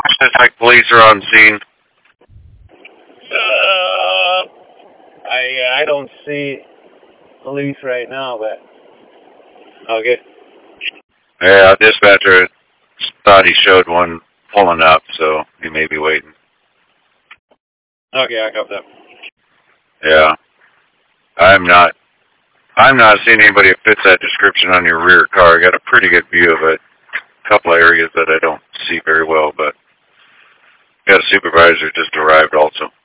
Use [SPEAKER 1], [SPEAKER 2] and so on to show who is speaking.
[SPEAKER 1] District police are on scene.
[SPEAKER 2] I don't see police right now, but okay.
[SPEAKER 1] Yeah, dispatcher thought he showed one pulling up, so he may be waiting.
[SPEAKER 2] Okay, I got that.
[SPEAKER 1] Yeah. I'm not seeing anybody that fits that description on your rear car. I got a pretty good view of it. A couple of areas that I don't see very well, but got a supervisor just arrived also.